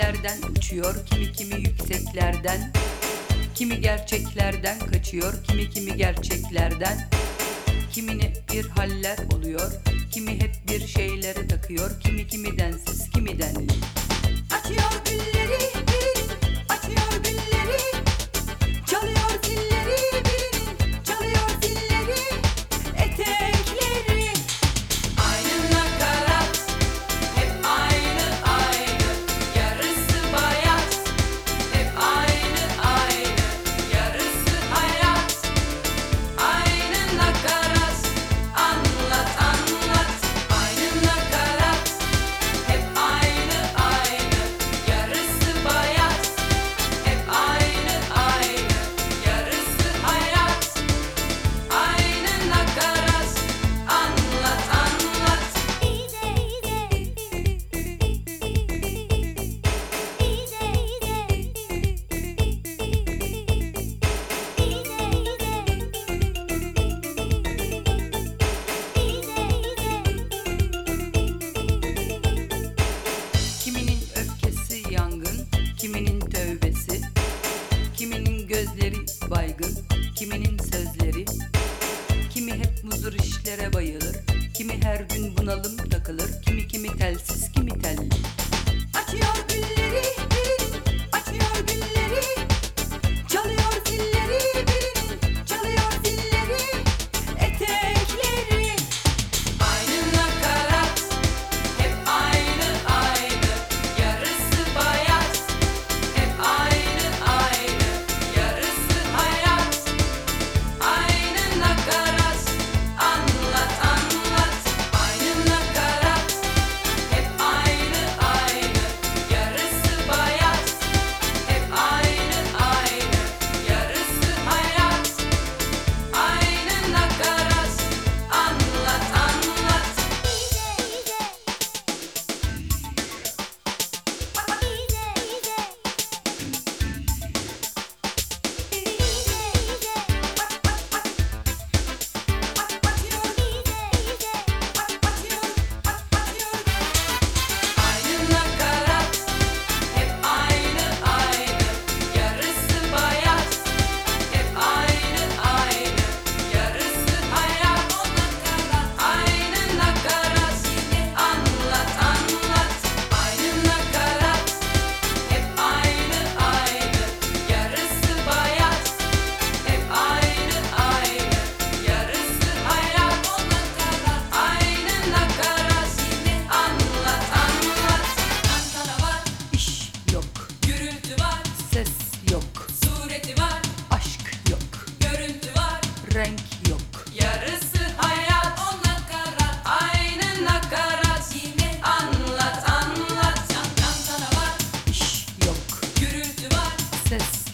yükseklerden uçuyor, kimi yükseklerden. Kimi gerçeklerden kaçıyor, kimi gerçeklerden. Kimine bir haller oluyor, kimi hep bir şeylere takıyor, kimi densiz, kimi denli. Açıyor gülleri, birinin açıyor gülleri. Çalıyor zilleri, birinin çalıyor zilleri. Etekleri aynı nakarat, hep aynı aynı. Yarısı bayat, hep aynı aynı. Yarısı hayat, aynı nakarat. Anlat anlat, aynı nakarat, hep aynı aynı. Yarısı bayat, hep aynı aynı. Yarısı hayat, aynı nakarat. Anlat anlat. Kiminin öfkesi yangın, kiminin tövbesi. Kiminin gözleri baygın, kiminin sözleri. Kimi hep muzur işlere bayılır, kimi her gün bunalım takılır. Kimi telsiz, kimi telli. Açıyor gülleri, birinin açıyor gülleri. Çalıyor zilleri, birinin çalıyor zilleri. Etekleri aynı nakarat, hep aynı aynı. Yarısı bayat, hep aynı aynı. Yarısı hayat, aynı nakarat. Anlat anlat, aynı nakarat, hep aynı aynı. Yarısı bayat, hep aynı aynı. Yarısı hayat, aynı nakarat. Anlat anlat. Aynı nakarat, hep aynı aynı. Yarısı bayat, hep aynı aynı. Yarısı hayat, aynı nakarat. Anlat anlat, aynı nakarat, hep aynı aynı. Yarısı bayat, hep aynı aynı. Yarısı hayat, aynı nakarat. Anlat anlat. Tantana var, İş yok, gürültü var, ses yok, sureti var, aşk yok, görüntü var. renk yok. Yarısı hayat, o nakarat, aynı nakarat. Yine anlat anlat. Tantana var, İş yok, gürültü var, ses